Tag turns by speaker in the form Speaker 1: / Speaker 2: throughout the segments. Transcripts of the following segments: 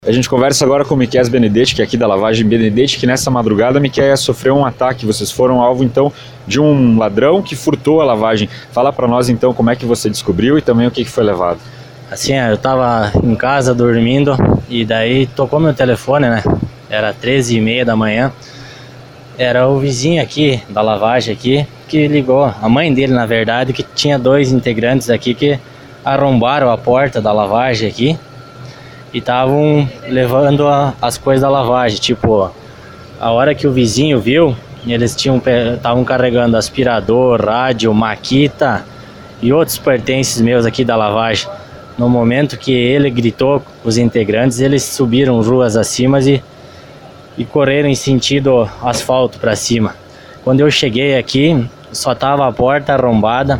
Speaker 1: A gente conversa agora com o Miqueias Benedetti, que é aqui da Lavagem Benedetti, que nessa madrugada, Miqueias, sofreu um ataque. Vocês foram alvo, então, de um ladrão que furtou a lavagem. Fala para nós, então, como é que você descobriu e também o que foi levado.
Speaker 2: Assim, eu tava em casa dormindo e daí tocou meu telefone, né? Era 13h30 da manhã. Era o vizinho aqui, da lavagem aqui, que ligou. A mãe dele, na verdade, que tinha 2 integrantes aqui que arrombaram a porta da lavagem aqui. E estavam levando as coisas da lavagem, tipo, a hora que o vizinho viu, eles estavam carregando aspirador, rádio, maquita e outros pertences meus aqui da lavagem. No momento que ele gritou, os integrantes, eles subiram ruas acima e correram em sentido asfalto para cima. Quando eu cheguei aqui, só tava a porta arrombada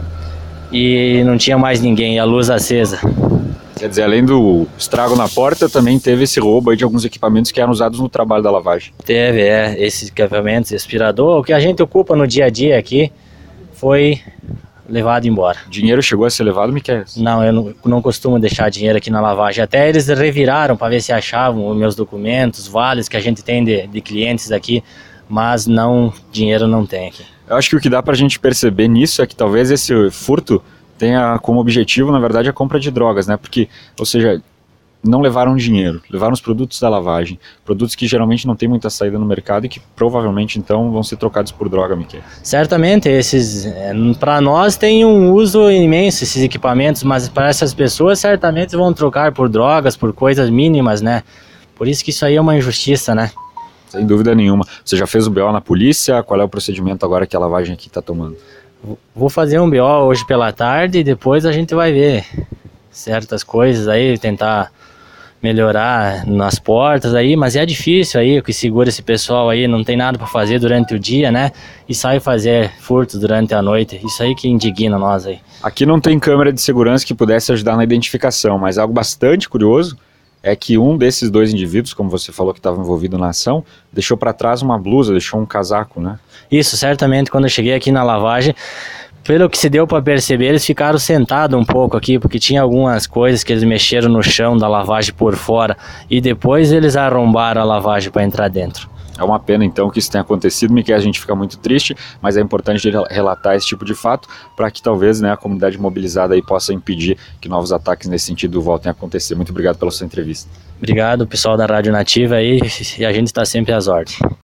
Speaker 2: e não tinha mais ninguém, a luz acesa.
Speaker 1: Quer dizer, além do estrago na porta, também teve esse roubo aí de alguns equipamentos que eram usados no trabalho da lavagem.
Speaker 2: Teve, esses equipamentos, aspirador, o que a gente ocupa no dia a dia aqui, foi levado embora.
Speaker 1: Dinheiro chegou a ser levado, Miqueias?
Speaker 2: Não, eu não costumo deixar dinheiro aqui na lavagem. Até eles reviraram para ver se achavam os meus documentos, vales que a gente tem de clientes aqui, mas não, dinheiro não tem aqui.
Speaker 1: Eu acho que o que dá pra gente perceber nisso é que talvez esse furto tenha como objetivo, na verdade, a compra de drogas, né? Porque, ou seja, não levaram dinheiro, levaram os produtos da lavagem, produtos que geralmente não tem muita saída no mercado e que provavelmente, então, vão ser trocados por droga, Miqueias.
Speaker 2: Certamente, para nós tem um uso imenso esses equipamentos, mas para essas pessoas certamente vão trocar por drogas, por coisas mínimas, né? Por isso que isso aí é uma injustiça, né?
Speaker 1: Sem dúvida nenhuma. Você já fez o BO na polícia? Qual é o procedimento agora que a lavagem aqui está tomando?
Speaker 2: Vou fazer um BO hoje pela tarde e depois a gente vai ver certas coisas aí, tentar melhorar nas portas aí, mas é difícil aí, o que segura esse pessoal aí, não tem nada para fazer durante o dia, né? E sai fazer furtos durante a noite, isso aí que indigna nós aí.
Speaker 1: Aqui não tem câmera de segurança que pudesse ajudar na identificação, mas algo bastante curioso é que um desses 2 indivíduos, como você falou que estava envolvido na ação, deixou para trás uma blusa, deixou um casaco, né?
Speaker 2: Isso, certamente, quando eu cheguei aqui na lavagem, pelo que se deu para perceber, eles ficaram sentados um pouco aqui, porque tinha algumas coisas que eles mexeram no chão da lavagem por fora, e depois eles arrombaram a lavagem para entrar dentro.
Speaker 1: É uma pena, então, que isso tenha acontecido, Miqueias, a gente fica muito triste, mas é importante relatar esse tipo de fato para que talvez, né, a comunidade mobilizada aí possa impedir que novos ataques nesse sentido voltem a acontecer. Muito obrigado pela sua entrevista.
Speaker 2: Obrigado, pessoal da Rádio Nativa aí, e a gente está sempre às ordens.